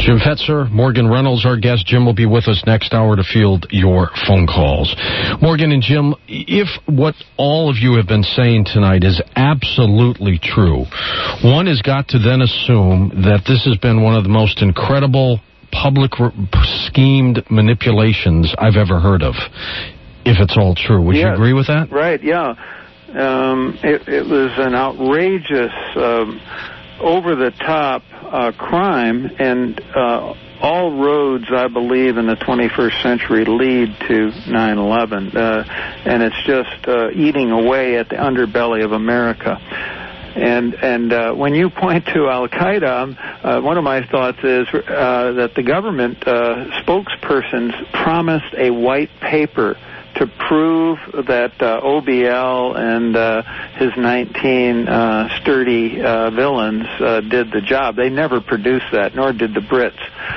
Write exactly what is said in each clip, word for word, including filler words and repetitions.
Jim Fetzer, Morgan Reynolds, our guest. Jim will be with us next hour to field your phone calls. Morgan and Jim, if what all of you have been saying tonight is absolutely true, one has got to then assume that this has been one of the most incredible public re- schemed manipulations I've ever heard of, if it's all true. Would yes, you agree with that? Right, yeah. Um, it, it was an outrageous, um, over-the-top uh, crime, and uh, all roads, I believe, in the twenty-first century lead to nine eleven, uh, and it's just uh, eating away at the underbelly of America. And and uh, when you point to Al-Qaeda, uh, one of my thoughts is uh, that the government uh, spokespersons promised a white paper to prove that uh, O B L and uh, his nineteen uh, sturdy uh, villains uh, did the job. They never produced that, nor did the Brits.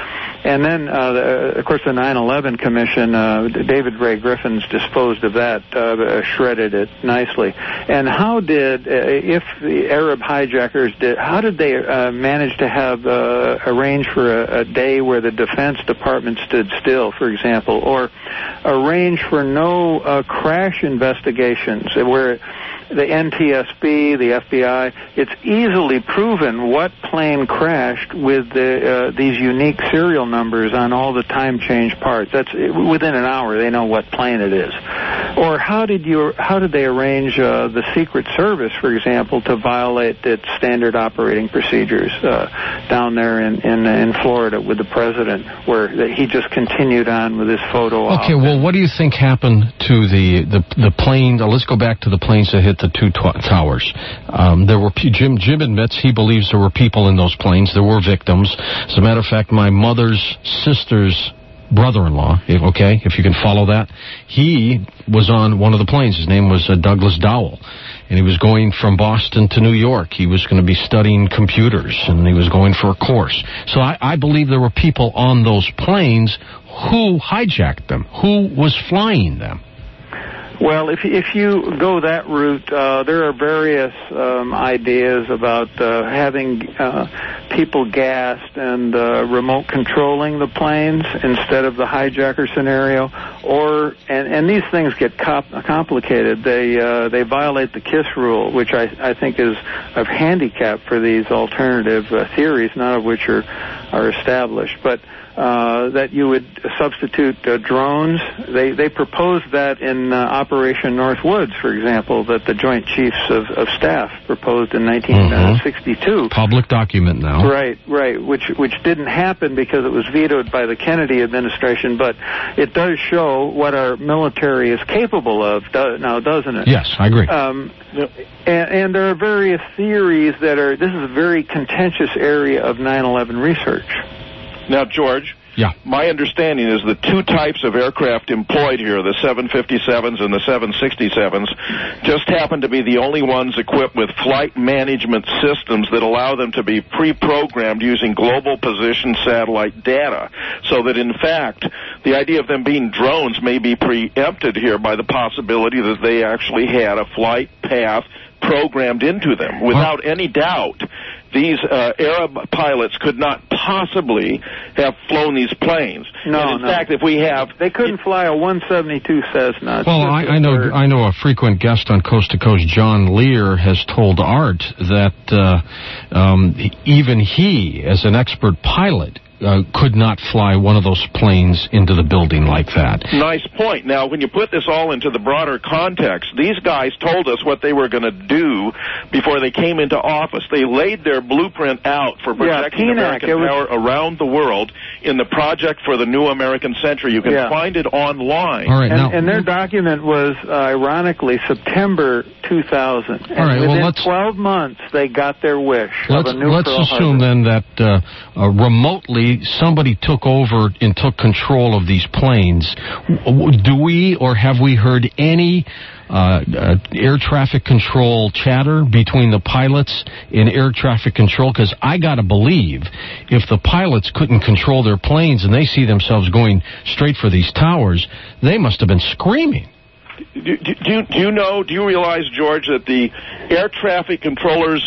And then, uh, the, of course, the nine eleven Commission, uh, David Ray Griffin's disposed of that, uh, shredded it nicely. And how did, uh, if the Arab hijackers did, how did they uh, manage to have uh, arrange for a, a day where the Defense Department stood still, for example, or arrange for no uh, crash investigations where the N T S B, the F B I, it's easily proven what plane crashed with the, uh, these unique serial numbers on all the time change parts. That's within an hour they know what plane it is. Or how did you how did they arrange uh, the Secret Service, for example, to violate its standard operating procedures uh, down there in, in in Florida with the president, where he just continued on with his photo op. Okay, well, what do you think happened to the the, the plane? Uh, let's go back to the planes that hit the two t- towers. Um, there were Jim. Jim admits he believes there were people in those planes. There were victims. As a matter of fact, my mother's sister's brother-in-law, okay, if you can follow that, he was on one of the planes. His name was uh, Douglas Dowell, and he was going from Boston to New York. He was going to be studying computers, and he was going for a course. So I, I believe there were people on those planes who hijacked them, who was flying them. Well, if if you go that route, uh, there are various um, ideas about uh, having uh, people gassed and uh, remote controlling the planes instead of the hijacker scenario. Or and, and these things get cop- complicated. They uh, they violate the KISS rule, which I I think is a handicap for these alternative uh, theories, none of which are are established, but. Uh, that you would substitute uh, drones. They they proposed that in uh, Operation Northwoods, for example, that the Joint Chiefs of, of Staff proposed in nineteen sixty-two. Mm-hmm. Public document now. Right, right, which which didn't happen because it was vetoed by the Kennedy administration, but it does show what our military is capable of do, now, doesn't it? Yes, I agree. Um, and, and there are various theories that are, this is a very contentious area of nine eleven research. Now, George, yeah. my understanding is the two types of aircraft employed here, the seven fifty-sevens and the seven sixty-sevens, just happen to be the only ones equipped with flight management systems that allow them to be pre-programmed using global position satellite data, so that, in fact, the idea of them being drones may be preempted here by the possibility that they actually had a flight path programmed into them. Without any doubt, these uh, Arab pilots could not possibly have flown these planes. No, and in no. fact, if we have... They couldn't fly a one seventy-two Cessna. Well, I, I know I know a frequent guest on Coast to Coast, John Lear, has told Art that uh, um, even he, as an expert pilot, Uh, could not fly one of those planes into the building like that. Nice point. Now, when you put this all into the broader context, these guys told us what they were going to do before they came into office. They laid their blueprint out for protecting yeah, American was... power around the world in the Project for the New American Century. You can yeah. find it online. All right, and, now, and their document was, uh, ironically, September two thousand. And all right, within well, let's, twelve months, they got their wish let's, of a new Let's Pearl assume Harbor. then that uh, uh, remotely somebody took over and took control of these planes. Do we or have we heard any uh, uh, air traffic control chatter between the pilots and air traffic control? Because I got to believe if the pilots couldn't control their planes and they see themselves going straight for these towers, they must have been screaming. Do, do, do, you, do you know, do you realize, George, that the air traffic controllers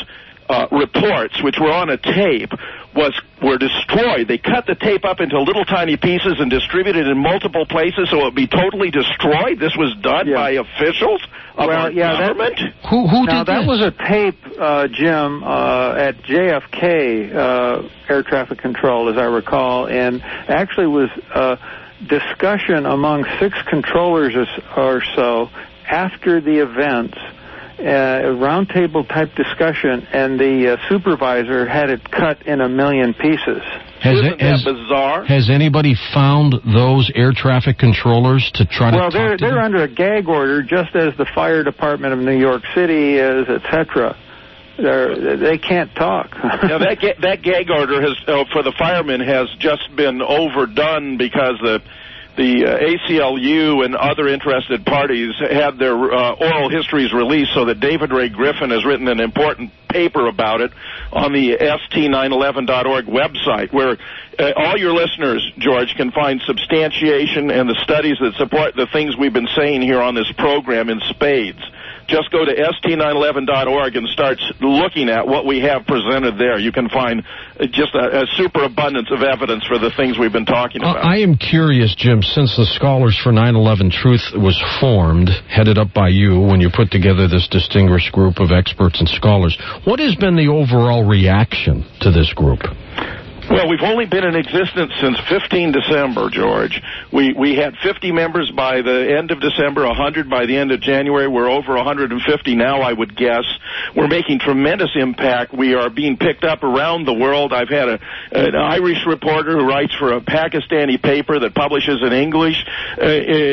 uh, reports, which were on a tape, was were destroyed. They cut the tape up into little tiny pieces and distributed it in multiple places so it would be totally destroyed. This was done yeah. by officials of well, our yeah, government. That, who who now, did that this? was a tape, uh, Jim, uh, at J F K uh, Air Traffic Control, as I recall, and actually was uh, discussion among six controllers or so after the events. Uh, a roundtable type discussion, and the uh, supervisor had it cut in a million pieces. Has, Isn't has, that bizarre? Has anybody found those air traffic controllers to try to well, talk they're to they're them? under a gag order, just as the fire department of New York City is, et cetera. They're, they can't talk. Now that ga- that gag order has uh, for the firemen has just been overdone because the. The uh, A C L U and other interested parties had their uh, oral histories released so that David Ray Griffin has written an important paper about it on the S T nine eleven dot org website, where uh, all your listeners, George, can find substantiation and the studies that support the things we've been saying here on this program in spades. Just go to S T nine eleven dot org and start looking at what we have presented there. You can find just a, a superabundance of evidence for the things we've been talking about. I am curious, Jim, since the Scholars for nine eleven Truth was formed, headed up by you when you put together this distinguished group of experts and scholars, what has been the overall reaction to this group? Well, we've only been in existence since the fifteenth of December, George. We we had fifty members by the end of December, one hundred by the end of January. We're over one hundred fifty now, I would guess. We're making tremendous impact. We are being picked up around the world. I've had a, an Irish reporter who writes for a Pakistani paper that publishes in English uh,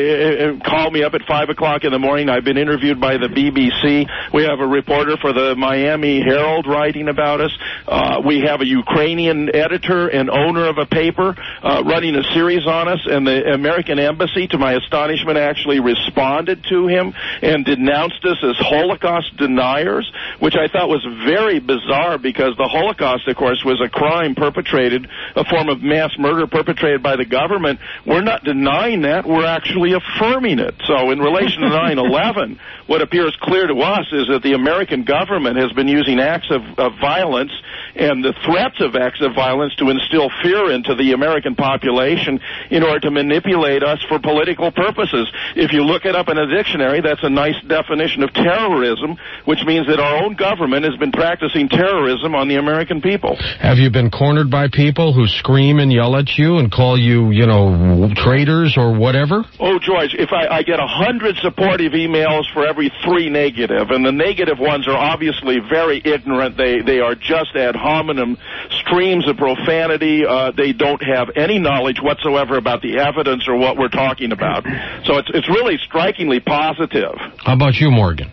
uh, call me up at five o'clock in the morning. I've been interviewed by the B B C. We have a reporter for the Miami Herald writing about us. Uh, we have a Ukrainian editor and owner of a paper uh, running a series on us, and the American Embassy, to my astonishment, actually responded to him and denounced us as Holocaust deniers, which I thought was very bizarre because the Holocaust, of course, was a crime perpetrated, a form of mass murder perpetrated by the government. We're not denying that. We're actually affirming it. So in relation to nine eleven, what appears clear to us is that the American government has been using acts of, of violence and the threats of acts of violence to instill fear into the American population in order to manipulate us for political purposes. If you look it up in a dictionary, that's a nice definition of terrorism, which means that our own government has been practicing terrorism on the American people. Have you been cornered by people who scream and yell at you and call you, you know, traitors or whatever? Oh, George, if I, I get a hundred supportive emails for every three negative, and the negative ones are obviously very ignorant. They, they are just ad hominem streams of profanity. Uh, they don't have any knowledge whatsoever about the evidence or what we're talking about. So it's it's really strikingly positive. How about you, Morgan?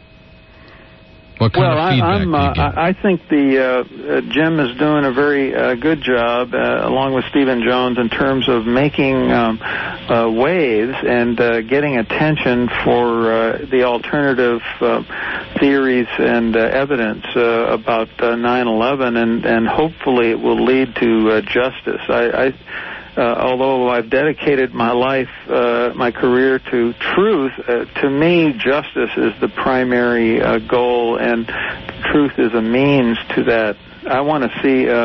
What kind well, of feedback I'm, uh, do you get? I think the uh, uh, Jim is doing a very uh, good job, uh, along with Stephen Jones, in terms of making um, uh, waves and uh, getting attention for uh, the alternative uh, theories and uh, evidence uh, about uh, nine eleven, and, and hopefully it will lead to uh, justice. I, I Uh, although I've dedicated my life, uh, my career to truth, uh, to me, justice is the primary uh, goal, and truth is a means to that. I want to see uh,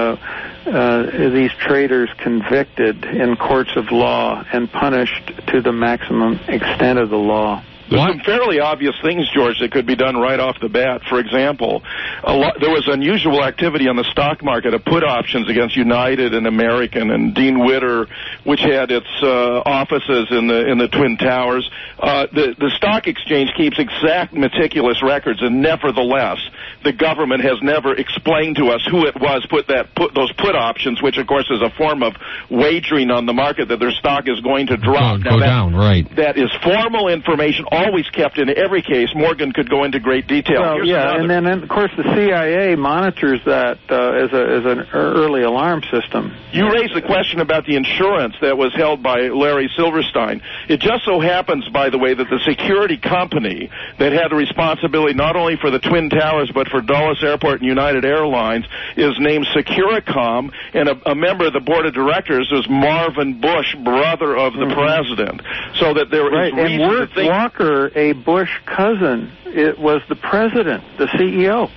uh, these traitors convicted in courts of law and punished to the maximum extent of the law. There's What? some fairly obvious things, George, that could be done right off the bat. For example, a lot, there was unusual activity on the stock market of put options against United and American and Dean Witter, which had its uh, offices in the in the Twin Towers. Uh, the the stock exchange keeps exact, meticulous records, and nevertheless, the government has never explained to us who it was put that put those put options, which of course is a form of wagering on the market that their stock is going to drop. Go, go that, down, right? That is formal information, always kept in every case. Morgan could go into great detail. Well, Here's yeah, another. and then, and of course, the C I A monitors that uh, as, a, as an early alarm system. You raised the question about the insurance that was held by Larry Silverstein. It just so happens, by the way, that the security company that had the responsibility not only for the Twin Towers but for Dulles Airport and United Airlines is named Securicom, and a, a member of the board of directors is Marvin Bush, brother of the mm-hmm. president. So that there right. is reason and Wirt to think... Walker, a Bush cousin, it was the president, the C E O.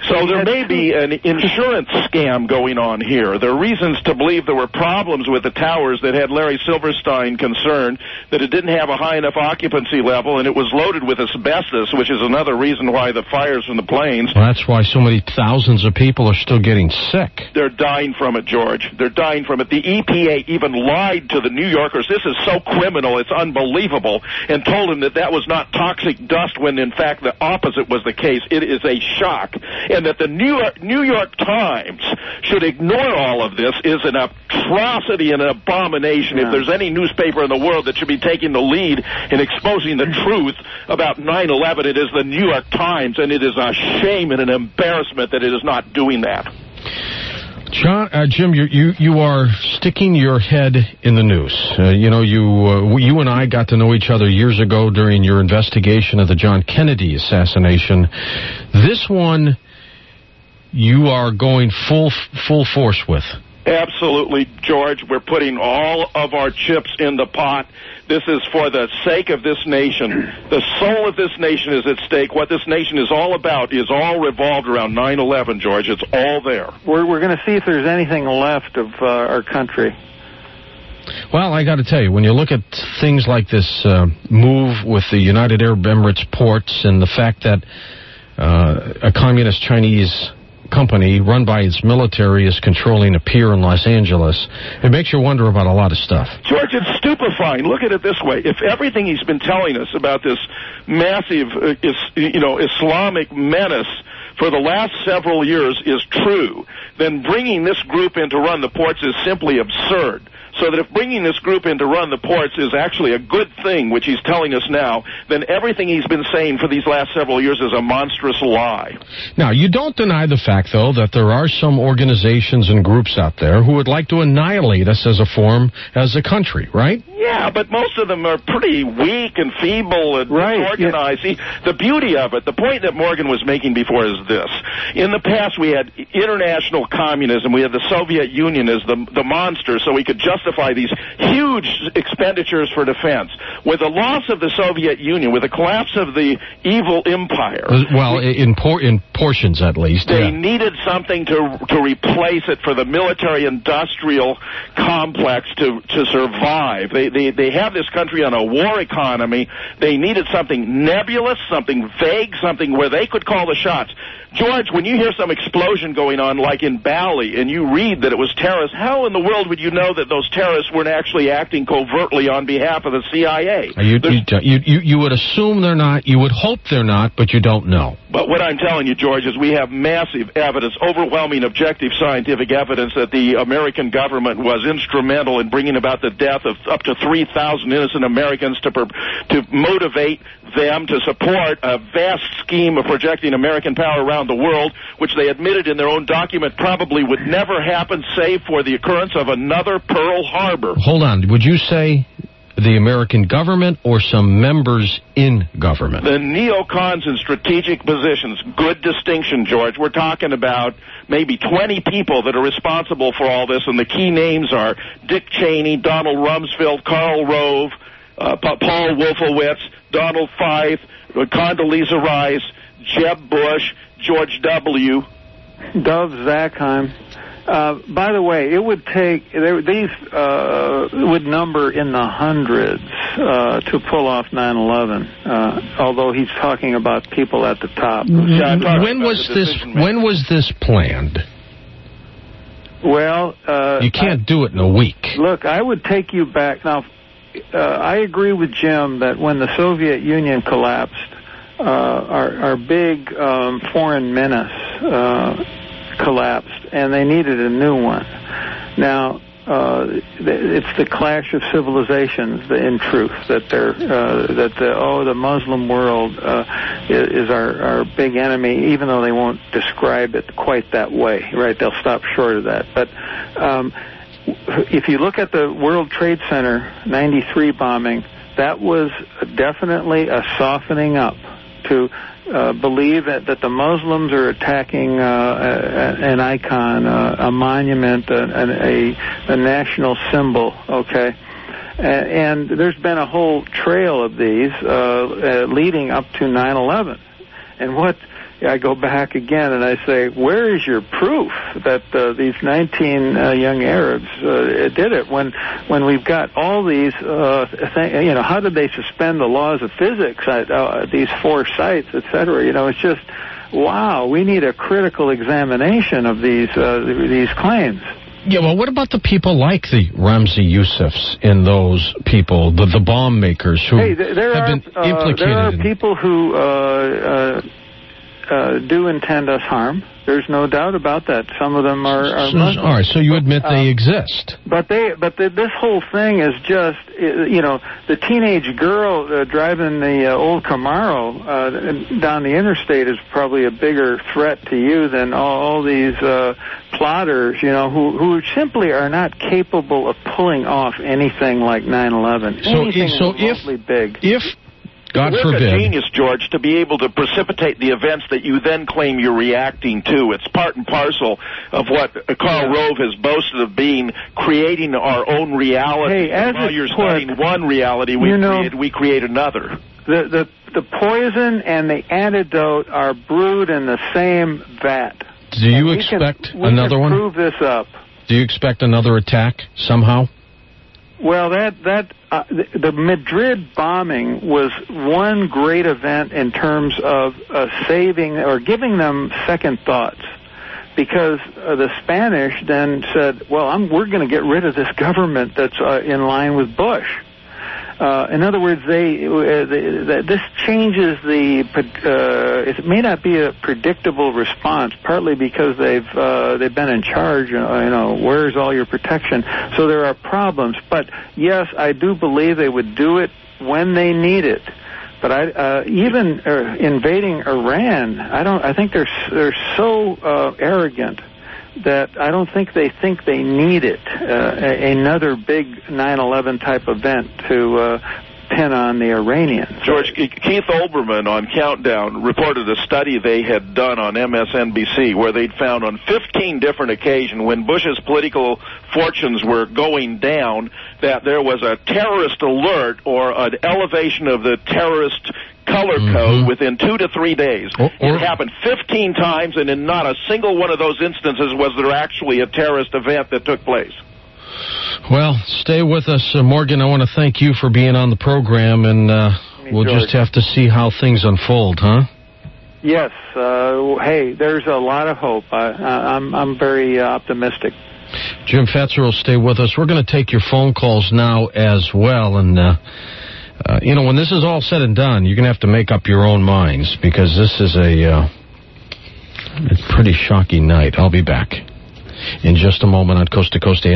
So there may be an insurance scam going on here. There are reasons to believe there were problems with the towers that had Larry Silverstein concerned, that it didn't have a high enough occupancy level, and it was loaded with asbestos, which is another reason why the fires from the planes. Well, that's why so many thousands of people are still getting sick. They're dying from it, George. They're dying from it. The E P A even lied to the New Yorkers. This is so criminal, it's unbelievable, and told them that that was not toxic dust when, in fact, the opposite was the case. It is a shock. And that the New York, New York Times should ignore all of this is an atrocity and an abomination. Yeah. If there's any newspaper in the world that should be taking the lead in exposing the truth about nine eleven, it is the New York Times, and it is a shame and an embarrassment that it is not doing that. John, uh, Jim, you, you you are sticking your head in the news. Uh, you know, you uh, you and I got to know each other years ago during your investigation of the John Kennedy assassination. This one, you are going full full force with. Absolutely, George. We're putting all of our chips in the pot. This is for the sake of this nation. The soul of this nation is at stake. What this nation is all about is all revolved around nine eleven, George. It's all there. We're, we're going to see if there's anything left of uh, our country. Well, I got to tell you, when you look at things like this uh, move with the United Arab Emirates ports and the fact that uh, a communist Chinese company run by its military is controlling a pier in Los Angeles, it makes you wonder about a lot of stuff. George, it's stupefying. Look at it this way. If everything he's been telling us about this massive, uh, is, you know, Islamic menace for the last several years is true, then bringing this group in to run the ports is simply absurd. So that if bringing this group in to run the ports is actually a good thing, which he's telling us now, then everything he's been saying for these last several years is a monstrous lie. Now, you don't deny the fact, though, that there are some organizations and groups out there who would like to annihilate us as a form, as a country, right? Yeah, but most of them are pretty weak and feeble and right, disorganized. yeah. See, the beauty of it, the point that Morgan was making before is this. In the past, we had international communism. We had the Soviet Union as the, the monster, so we could justify these huge expenditures for defense. With the loss of the Soviet Union, with the collapse of the evil empire... Well, we, in, por- in portions, at least. They yeah. needed something to to replace it for the military-industrial complex to, to survive. They, they, they have this country on a war economy. They needed something nebulous, something vague, something where they could call the shots. George, when you hear some explosion going on, like in Bali, and you read that it was terrorists, how in the world would you know that those terrorists weren't actually acting covertly on behalf of the C I A? You, you, you, you would assume they're not, you would hope they're not, but you don't know. But what I'm telling you, George, is we have massive evidence, overwhelming objective scientific evidence that the American government was instrumental in bringing about the death of up to three thousand innocent Americans to, to motivate them to support a vast scheme of projecting American power around the world, which they admitted in their own document probably would never happen save for the occurrence of another Pearl Harbor. Hold on. Would you say the American government or some members in government? The neocons in strategic positions. Good distinction, George. We're talking about maybe twenty people that are responsible for all this, and the key names are Dick Cheney, Donald Rumsfeld, Karl Rove, uh, Paul Wolfowitz, Donald Feith, Condoleezza Rice, Jeb Bush, George W. Dov Zakheim. Uh, by the way, it would take, there, these uh, would number in the hundreds uh, to pull off nine eleven, uh, although he's talking about people at the top. Mm-hmm. When was this, when was this planned? Well, uh, you can't I, do it in a week. Look, I would take you back. Now, uh, I agree with Jim that when the Soviet Union collapsed, uh, our, our big um, foreign menace uh, collapsed, and they needed a new one. Now, uh, it's the clash of civilizations, in truth, that they're uh, that the oh the Muslim world uh, is our, our big enemy, even though they won't describe it quite that way. Right? They'll stop short of that. But um, if you look at the World Trade Center ninety-three bombing, that was definitely a softening up to uh, believe that, that the Muslims are attacking uh, a, an icon, uh, a monument, a, a, a national symbol, okay? And, and there's been a whole trail of these uh, uh, leading up to nine eleven. And what I go back again and I say, where is your proof that uh, these nineteen uh, young Arabs uh, did it when when we've got all these, uh, th- you know, how did they suspend the laws of physics at uh, these four sites, et cetera? You know, it's just, wow, we need a critical examination of these uh, these claims. Yeah, well, what about the people like the Ramzi Yousefs and those people, the, the bomb makers who hey, there have are, been implicated? Uh, there are in people who uh, uh, uh, do intend us harm. There's no doubt about that. Some of them are, are so, Muslims. All right, so you admit uh, they exist. But they, but the, this whole thing is just, you know, the teenage girl uh, driving the uh, old Camaro uh, down the interstate is probably a bigger threat to you than all, all these uh, plotters, you know, who who simply are not capable of pulling off anything like nine eleven. So, anything so if big. if God We're forbid. a genius, George, to be able to precipitate the events that you then claim you're reacting to. It's part and parcel of what Karl Rove has boasted of being, creating our own reality. Hey, as while you're put, studying one reality, we, you know, create, we create another. The, the, the poison and the antidote are brewed in the same vat. Do you and expect we can, we another can one? prove this up. Do you expect another attack somehow? Well, that that uh, the, the Madrid bombing was one great event in terms of uh, saving or giving them second thoughts, because uh, the Spanish then said, "Well, I'm, we're going to get rid of this government that's uh, in line with Bush." Uh, in other words, they, uh, they this changes the. Uh, it may not be a predictable response, partly because they've uh, they've been in charge. You know, you know, where's all your protection? So there are problems. But yes, I do believe they would do it when they need it. But I, uh, even uh, invading Iran, I don't. I think they're they're so uh, arrogant that I don't think they think they need it, uh, another big nine eleven type event to uh, pin on the Iranians. George, Keith Olbermann on Countdown reported a study they had done on M S N B C where they'd found on fifteen different occasions when Bush's political fortunes were going down that there was a terrorist alert or an elevation of the terrorist color code mm-hmm. within two to three days. Or, or, it happened fifteen times, and in not a single one of those instances was there actually a terrorist event that took place. Well, stay with us, uh, Morgan. I want to thank you for being on the program, and uh, we'll George. just have to see how things unfold, huh? Yes. Uh, hey, there's a lot of hope. I, I'm, I'm very uh, optimistic. Jim Fetzer will stay with us. We're going to take your phone calls now as well, and uh, uh, you know, when this is all said and done, you're going to have to make up your own minds, because this is a, uh, a pretty shocking night. I'll be back in just a moment on Coast to Coast A M.